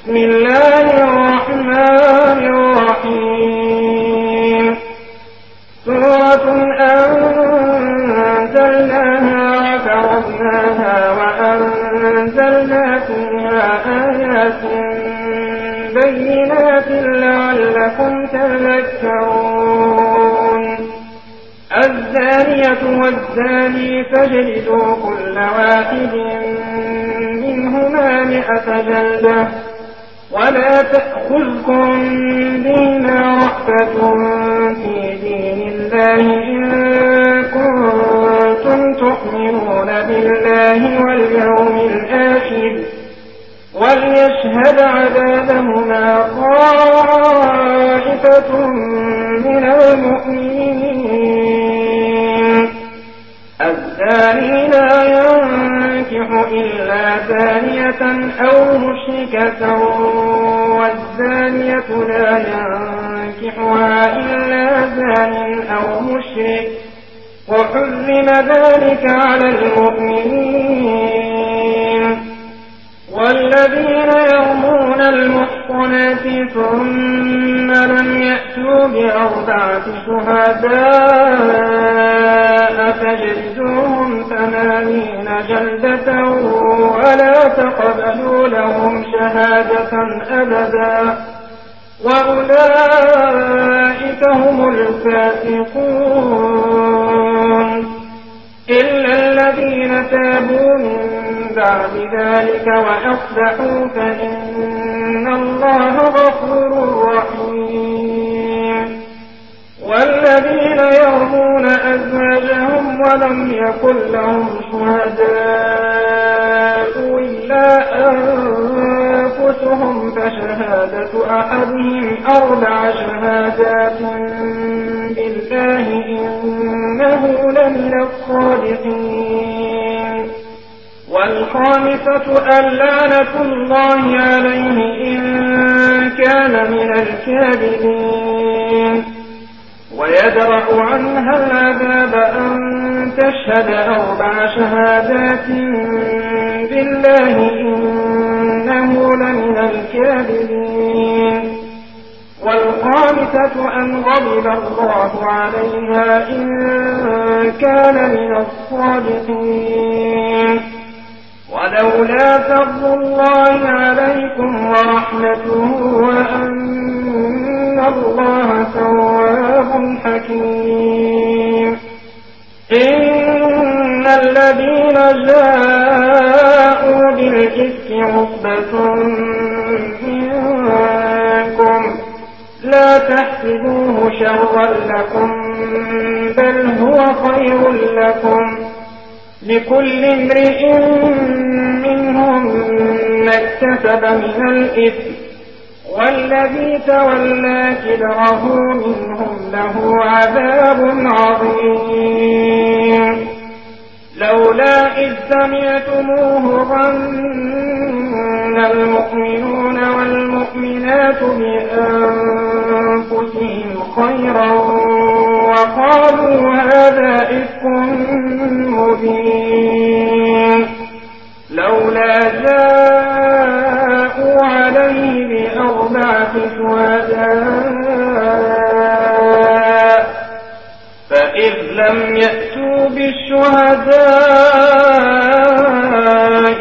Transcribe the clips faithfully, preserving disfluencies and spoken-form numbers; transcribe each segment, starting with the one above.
بسم الله الرحمن الرحيم سورة أنزلناها وفرضناها وأنزلنا فيها آيات بينات لعلكم تذكرون الزانية والزاني فاجلدوا كل واحد منهما مئة جلدة ولا تأخذكم بهما رأفة في دين الله إن كنتم تؤمنون بالله واليوم الآخر وليشهد عذابهما طائفة من المؤمنين الزاني لا ينكح إلا زانية أو مشركة والزانية لا ينكحها إلا زان أو مشرك وحرم ذلك على المؤمنين والذين يرمون المحصنات ثم لم يأتوا بأربعة شهداء فاجلدوهم ثمانين جلدة ولا تقبلوا لهم شهادة أبدا وأولئك هم الفاسقون إلا الذين تابوا من بعد ذلك وأصلحوا فإن الله غفور رحيم والذين يرمون أزواجهم ولم يكن لهم شهداء إلا أنفسهم فشهادة أحدهم أربع شهادات بالله إنه لمن الصادقين والخامسة اللعنة الله عليه إن كان من الكاذبين ويدرأ عنها العذاب أن تشهد أربع شهادات بالله إنه لمن الكاذبين والخامسة أن غضب الله عليها إن كان من الصادقين ولولا فضل الله عليكم ورحمته وأن الله تواب حكيم إن الذين جاءوا بالإفك عصبة منكم لا تحسبوه شرا لكم بل هو خير لكم لكل امرئ منهم ما اكتسب من الإثم والذي تولى كبره منهم له عذاب عظيم لولا إذ سمعتموه ظن المؤمنون والمؤمنات بأنفسهم خيرا وقالوا هذا إفك مبين لولا جاءوا عليه بأربعة شهداء فإذ لم يأتوا بالشهداء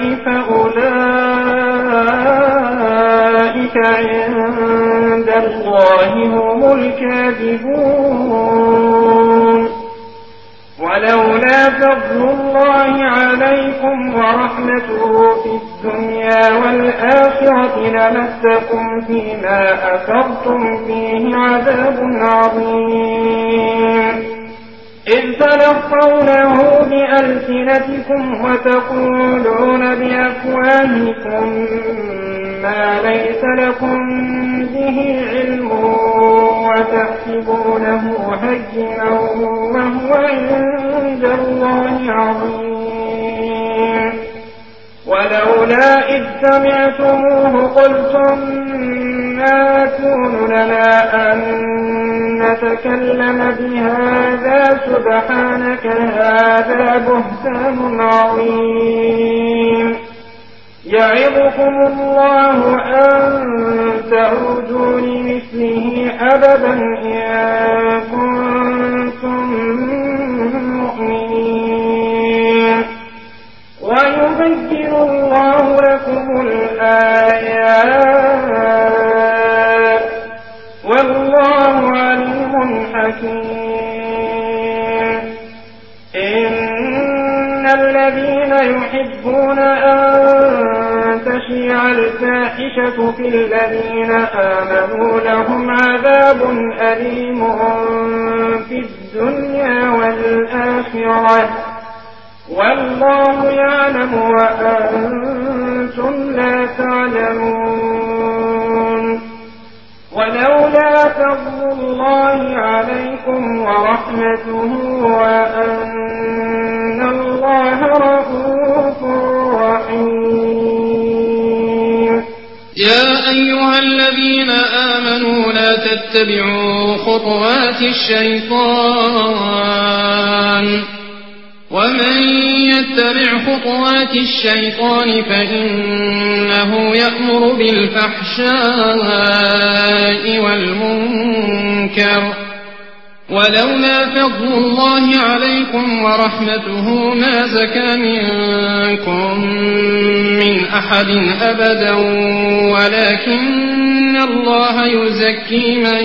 فأولئك عند الله هم الكاذبون ولولا فضل الله عليكم ورحمته في الدنيا والآخرة لمسكم فيما أفضتم فيه عذاب عظيم إذ تلقونه بألسنتكم وتقولون بأفواهكم ما ليس لكم به علم وتحسبونه هينا وهو عند الله عظيم ولولا إذ سمعتموه قلتم ما يكون لنا أن نتكلم بهذا سبحانك هذا بهتان عظيم يعظكم الله أن الآيات والله عليم حكيم. إن الذين يحبون أن تشيع الفاحشة في الذين آمنوا لهم عذاب أليم في الدنيا والآخرة والله يعلم وأنتم لا تعلمون. ولولا فضل الله عليكم ورحمته وأن الله رءوف رحيم. يا أيها الذين آمنوا لا تتبعوا خطوات الشيطان ومن يتبع خطوات الشيطان فإنه يأمر بالفحشاء والمنكر ولولا فضل الله عليكم ورحمته ما زكى منكم من أحد أبدا ولكن الله يزكي من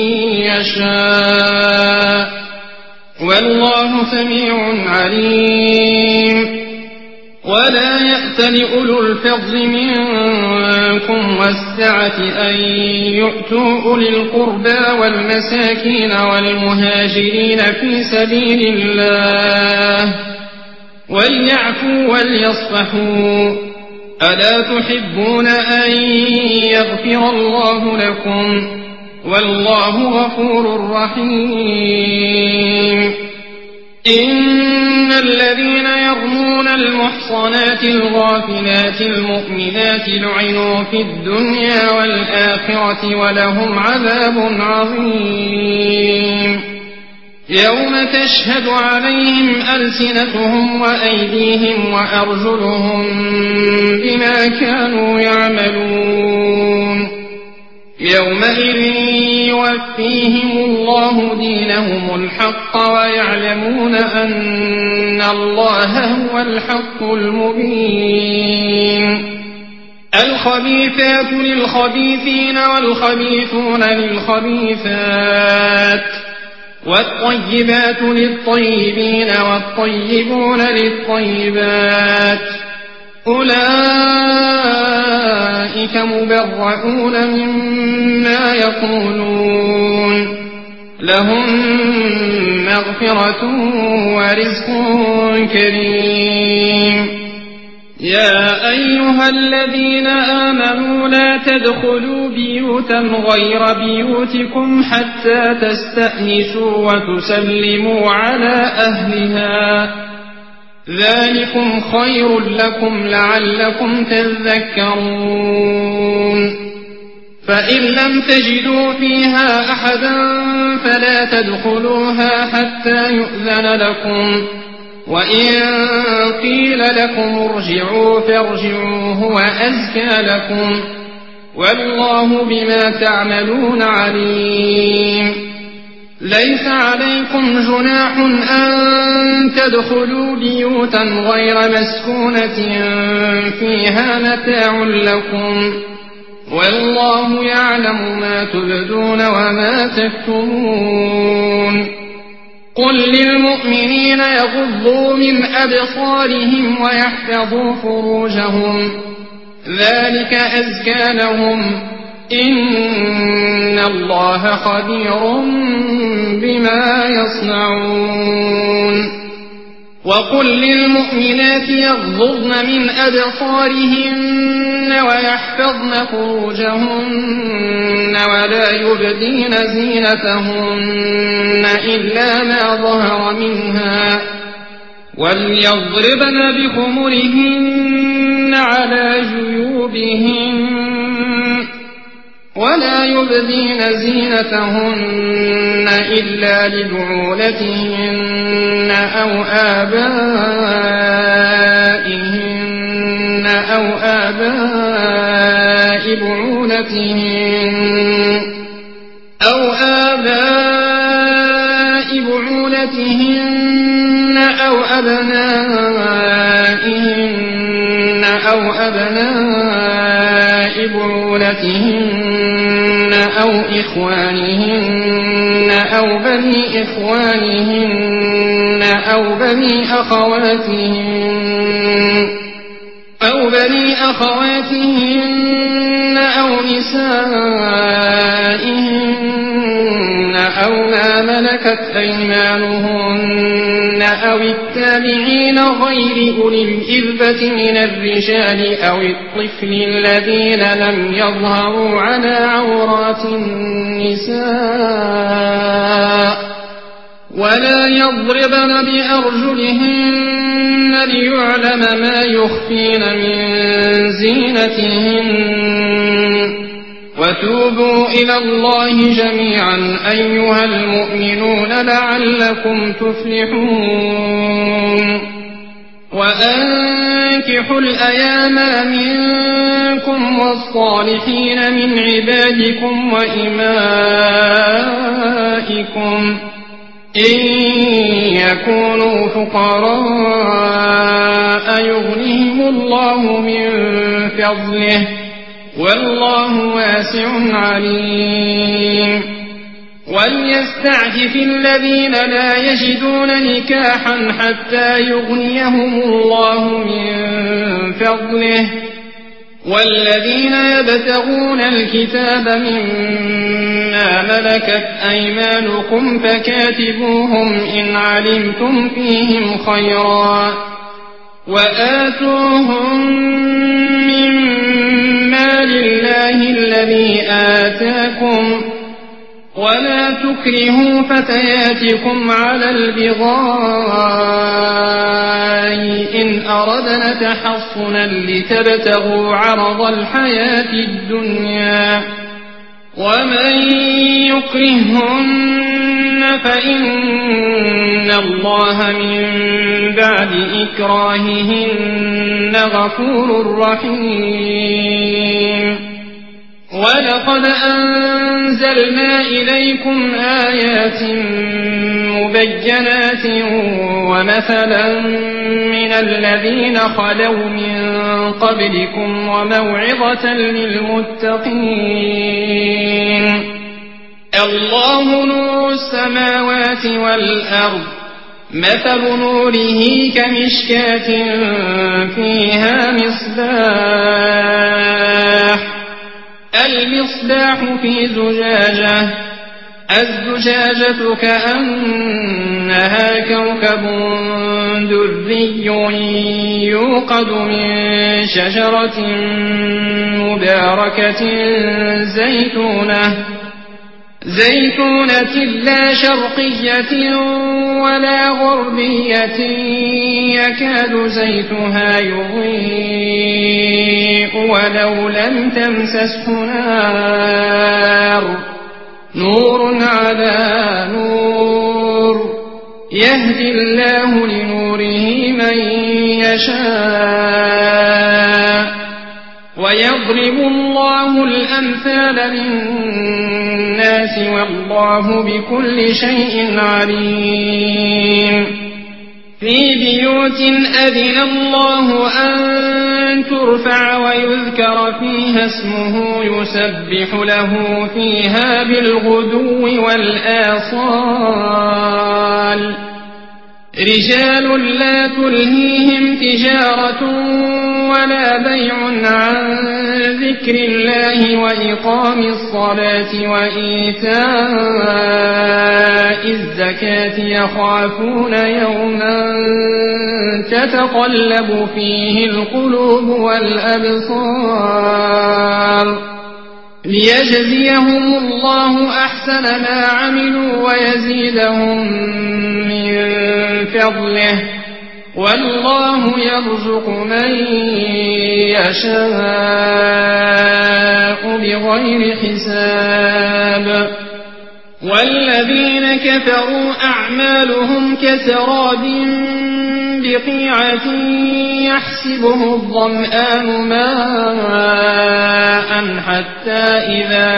يشاء والله سميع عليم. ولا يأتل أولو الفضل منكم والسعة أن يؤتوا أولي القربى والمساكين والمهاجرين في سبيل الله وليعفوا وليصفحوا ألا تحبون أن يغفر الله لكم والله غفور رحيم. إن الذين يرمون المحصنات الغافلات المؤمنات لعنوا في الدنيا والآخرة ولهم عذاب عظيم. يوم تشهد عليهم ألسنتهم وأيديهم وأرجلهم بما كانوا يعملون يومئذ يوفيهم الله دينهم الحق ويعلمون أن الله هو الحق المبين. الخبيثات للخبيثين والخبيثون للخبيثات والطيبات للطيبين والطيبون للطيبات أولئك مبرؤون مما يقولون لهم مغفرة ورزق كريم. يا أيها الذين آمنوا لا تدخلوا بيوتا غير بيوتكم حتى تستأنسوا وتسلموا على أهلها ذلكم خير لكم لعلكم تذكرون. فإن لم تجدوا فيها أحدا فلا تدخلوها حتى يؤذن لكم وإن قيل لكم ارجعوا فارجعوا هو أزكى لكم والله بما تعملون عليم. ليس عليكم جناح أن تدخلوا بيوتا غير مسكونة فيها متاع لكم والله يعلم ما تبدون وما تكتمون. قل للمؤمنين يغضوا من أبصارهم ويحفظوا فروجهم ذلك أزكى لهم إن الله خبير بما يصنعون. وقل للمؤمنات يغضضن من أبصارهن ويحفظن فروجهن ولا يبدين زينتهن إلا ما ظهر منها وليضربن بخمرهن على جيوبهن ولا يبدين زينتهن إلا لبعولتهن أو آبائهن أو آباء بعولتهن أو آباء بعولتهن أو أبنائهن أو أبناء بعولتهن أو إخوانهن أو بني إخوانهن أو بني أخواتهن أو بني أخواتهن أو نسائهن أو ما ملكت أيمانهن أو التابعين غير أولي الإربة من الرجال أو الطفل الذين لم يظهروا على عورات النساء ولا يضربن بأرجلهن ليعلم ما يخفين من زينتهن وتوبوا إلى الله جميعا أيها المؤمنون لعلكم تفلحون وأنكحوا الأيام منكم والصالحين من عبادكم وإمائكم إن يكونوا فقراء يغنيهم الله من فضله والله واسع عليم وليستعفف الذين لا يجدون نكاحا حتى يغنيهم الله من فضله والذين يبتغون الكتاب مما ملكت أيمانكم فكاتبوهم إن علمتم فيهم خيرا وآتوهم من مال الله الذي آتاكم ولا تكرهوا فتياتكم على البغاء إن أردنا تحصنا لتبتغوا عرض الحياة الدنيا ومن يكرهن فإن الله من بعد إكراههن غفور رحيم ولقد أنزلنا إليكم آيات مبينات ومثلا من الذين خلوا من قبلكم وموعظة للمتقين الله نور السماوات والأرض مثل نوره كمشكاة فيها مصباح المصباح في زجاجة الزجاجة كأنها كوكب دري يوقد من شجرة مباركة زيتونة زيتونة لا شرقية ولا غربية يكاد زيتها يضيء ولو لم تمسسه نار نور على نور يهدي الله لنوره من يشاء ويضرب الله الأمثال للناس والله بكل شيء عليم في بيوت أذن الله أن ترفع ويذكر فيها اسمه يسبح له فيها بالغدو والآصال رجال لا تلهيهم تجارة ولا بيع عن ذكر الله وإقام الصلاة وإيتاء الزكاة يخافون يوما تتقلب فيه القلوب والأبصار ليجزيهم الله أحسن ما عملوا ويزيدهم من فضله والله يرزق من يشاء بغير حساب والذين كفروا أعمالهم كسراب بقيعة يحسبه الظمآن ماء حتى إذا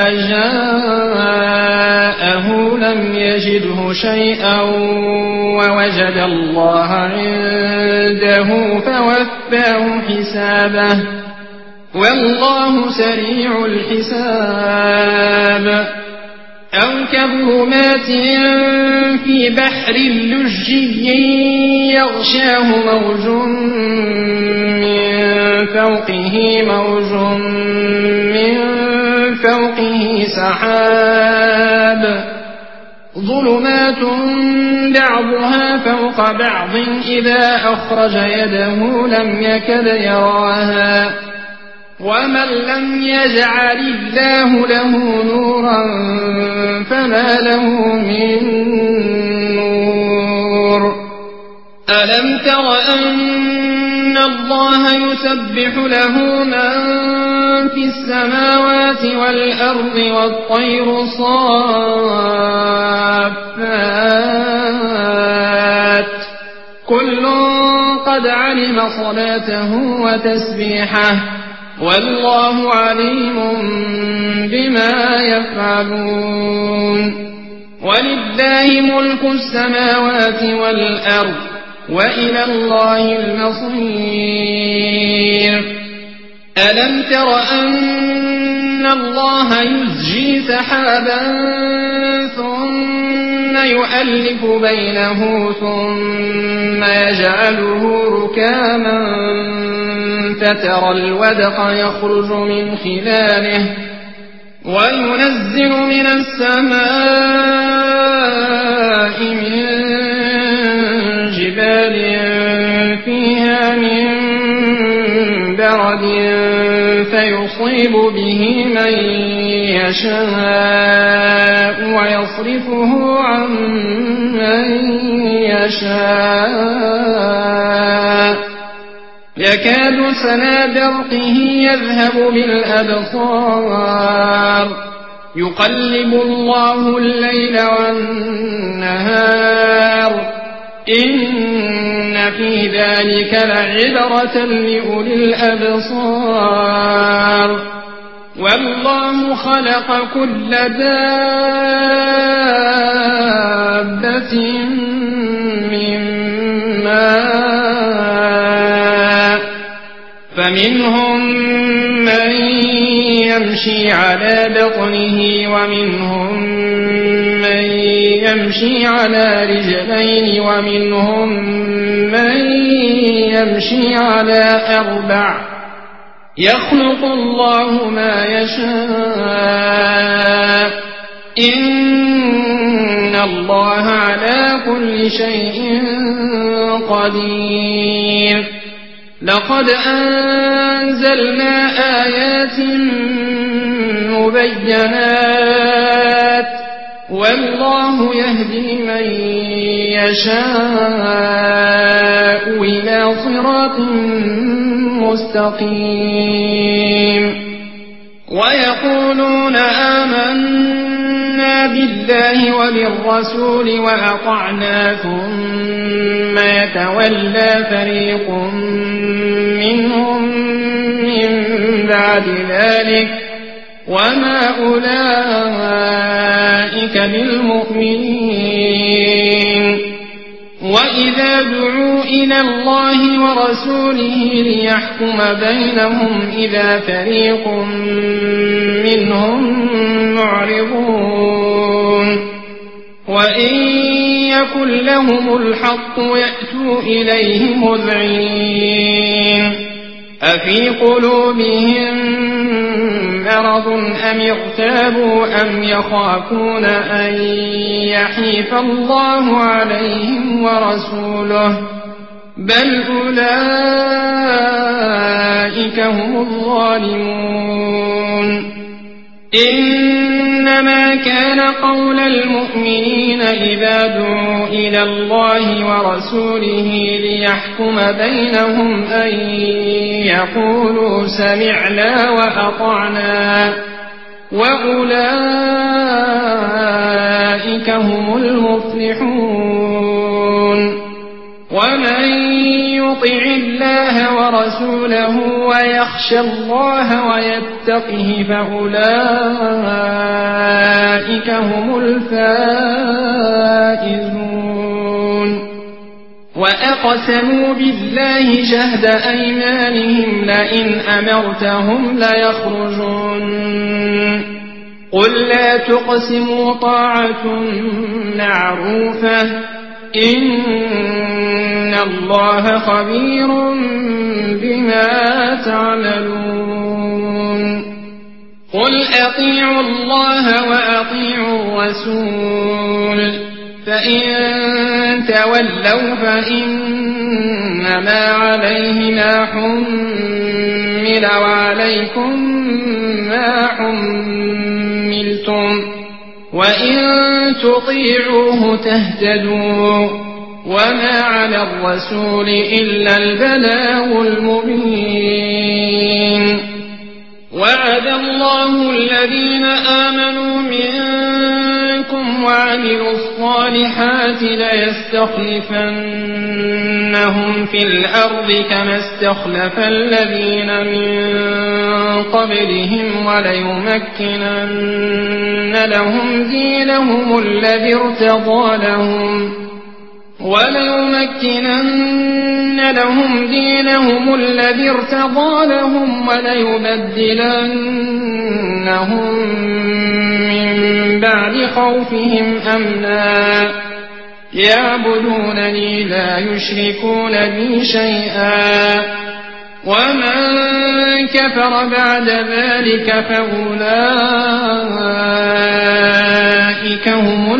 جاءه لم يجده شيئا ووجد الله عنده فوفاه حسابه والله سريع الحساب أو كظلمات في بحر لجي يغشاه موج من فوقه موج من فوقه سحاب ظلمات بعضها فوق بعض إذا أخرج يده لم يكد يراها ومن لم يجعل الله له نورا فما له من نور ألم تر أن الله يسبح له من في السماوات والأرض والطير صافات كل قد علم صلاته وتسبيحه والله عليم بما يفعلون ولله ملك السماوات والأرض وإلى الله المصير ألم تر أن الله يزجي سحابا ثم يؤلف بينه ثم يجعله ركاما فترى الودق يخرج من خلاله وينزل من السماء من جبال فيها من برد فيصيب به من يشاء ويصرفه عن من يشاء يكاد سنا برقه يذهب بالأبصار يقلب الله الليل والنهار إن في ذلك لعبرة لأولي الأبصار والله خلق كل دابة من ماء فمنهم من يمشي على بطنه ومنهم من يمشي على رجلين ومنهم من يمشي على أربع يخلق الله ما يشاء إن الله على كل شيء قدير لقد أنزلنا آيات مبينات والله يهدي من يشاء إلى صراط مستقيم ويقولون آمنا بالله وبالرسول وأطعنا ثم يتولى فريق منهم من بعد ذلك وما أولئك بالمؤمنين وإذا دعوا إلى الله ورسوله ليحكم بينهم إذا فريق منهم معرضون وإن يكن لهم الحق يأتوا إليه مذعنين أفي قلوبهم مرض أم ارتابوا أم يخافون أن يحيف الله عليهم ورسوله بل أولئك هم الظالمون إنما كان قول المؤمنين إذا دعوا إلى الله ورسوله ليحكم بينهم أن يقولوا سمعنا وأطعنا وأولئك هم المفلحون ومن يطع الله ورسوله ويخشى الله ويتقه فأولئك هم الفائزون وأقسموا بالله جهد أيمانهم لئن أمرتهم ليخرجون قل لا تقسموا طاعة معروفة إن الله خبير بما تعملون قل أطيعوا الله وأطيعوا الرسول فإن تولوا فإنما عليه ما حمل وعليكم ما حملتم وإن تطيعوه تهتدوا وما على الرسول إلا البلاغ المبين وعد الله الذين آمنوا منكم وعملوا الصالحات ليستخلفنهم في الأرض كما استخلف الذين من قبلهم وليمكنن لهم دينهم الذي ارتضى لهم وليمكنن لهم دينهم الذي ارتضى لهم وليبدلنهم من بعد خوفهم أمنا يعبدونني لا يشركون بي شيئا ومن كفر بعد ذلك فأولئك هم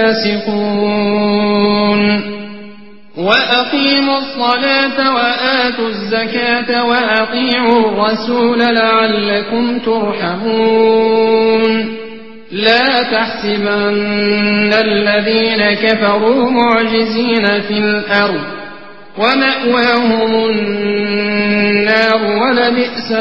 الفاسقون وأقيموا الصلاة وآتوا الزكاة وأطيعوا الرسول لعلكم ترحمون لا تحسبن الذين كفروا معجزين في الأرض ومأواهم النار ولبئس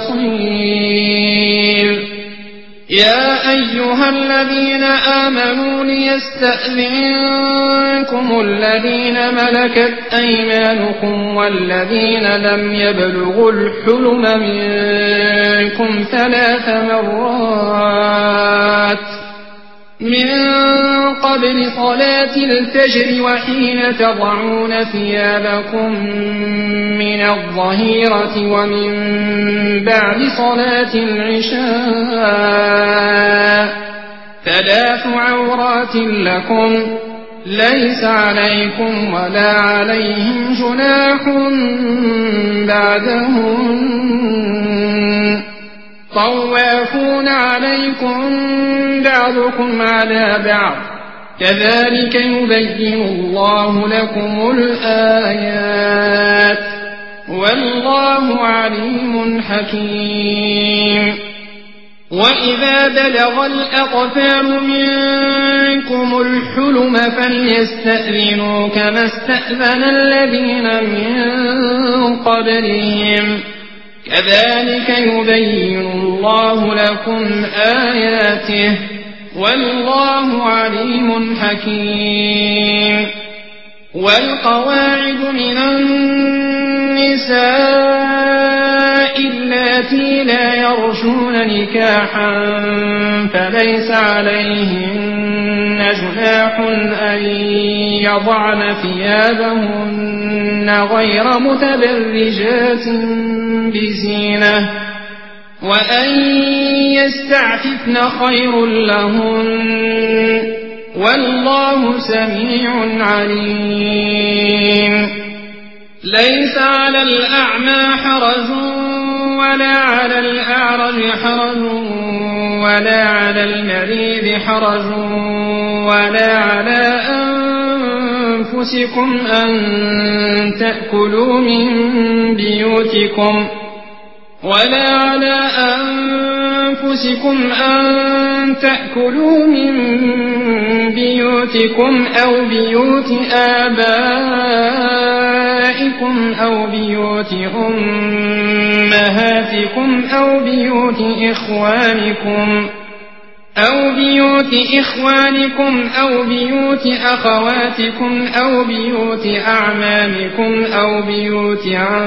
المصير يا أيها الذين آمنوا ليستأذنكم الذين ملكت أيمانكم والذين لم يبلغوا الحلم منكم ثلاث مرات من قبل صلاة الفجر وحين تضعون ثيابكم من الظهيرة ومن بعد صلاة العشاء ثلاث عورات لكم ليس عليكم ولا عليهم جناح بعدهم طوافون عليكم بعضكم على بعض كذلك يبين الله لكم الآيات والله عليم حكيم وإذا بلغ الأطفال منكم الحلم فليستأذنوا كما استأذن الذين من قبلهم كذلك يبين الله لكم آياته والله عليم حكيم والقواعد من النساء اللاتي لا يرجون نكاحا فليس عليهن جناح أن يضعن ثيابهن غير متبرجات بزينة وأن يستعففن خير لهن والله سميع عليم ليس على الأعمى حرج ولا على الأعرج حرج ولا على المريض حرج ولا على أنفسكم أن تأكلوا من بيوتكم ولا على أنفسكم أن تأكلوا من بيوتكم أو بيوت آبائكم أو بيوت أمهاتكم أو بيوت إخوانكم أو بيوت إخوانكم أو بيوت أخواتكم أو بيوت أعمامكم أو بيوت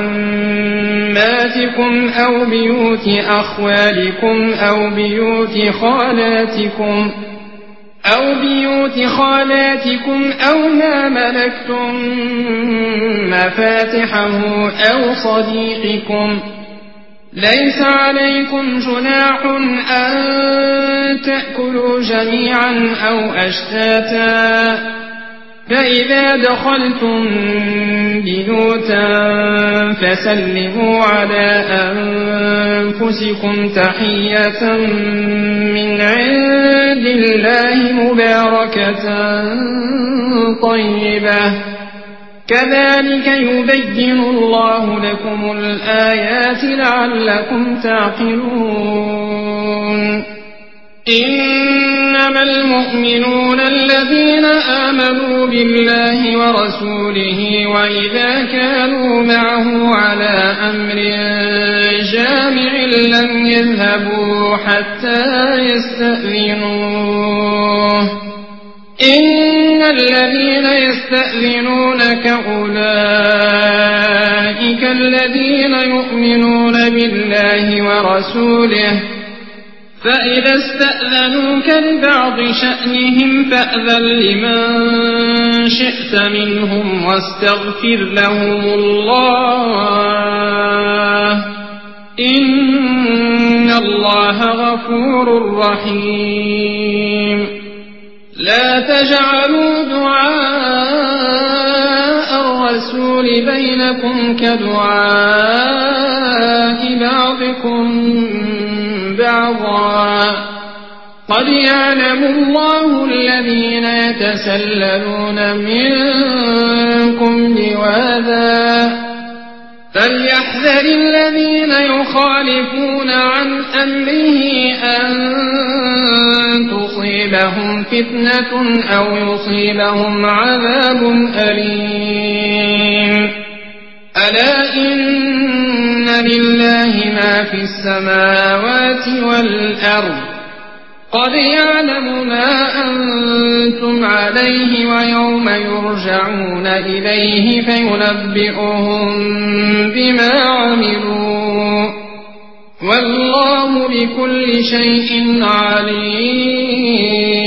عماتكم أو بيوت أخوالكم أو بيوت خالاتكم أو بيوت خالاتكم أو ما ملكتم مفاتحه أو صديقكم. ليس عليكم جناح أن تأكلوا جميعا أو أشتاتا، فإذا دخلتم بيوتا فسلموا على أنفسكم تحية من عند الله مباركة طيبة، كذلك يبين الله لكم الآيات لعلكم تعقلون. إنما المؤمنون الذين آمنوا بالله ورسوله وإذا كانوا معه على أمر جامع لم يذهبوا حتى يستأذنوه. إن الذين يستأذنونك أولئك الذين يؤمنون بالله ورسوله، فإذا استأذنوك لبعض شأنهم فأذن لمن شئت منهم واستغفر لهم الله، إن الله غفور رحيم. لا تجعلوا دعاء الرسول بينكم كدعاء بعضكم بعضا، قد يعلم الله الذين يتسللون منكم لواذا، فليحذر الذين يخالفون عن أمره أن تصيبهم فتنة أو يصيبهم عذاب أليم. ألا إن لله ما في السماوات والأرض، قد يعلم ما أنتم عليه ويوم يرجعون إليه فينبئهم بما عملوا، والله بكل شيء عليم.